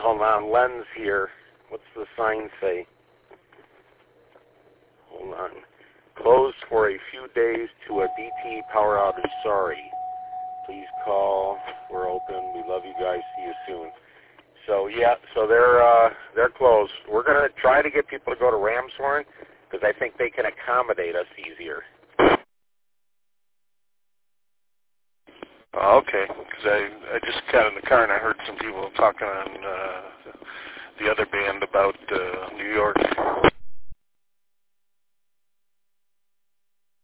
Hold on, Lens here. What's the sign say? Hold on. Closed for a few days to a DT power outage. Sorry. Please call. We're open. We love you guys. See you soon. So yeah, so they're closed. We're gonna try to get people to go to Ramshorn because I think they can accommodate us easier. Oh, okay, because I just got in the car and I heard some people talking on the other band about New York.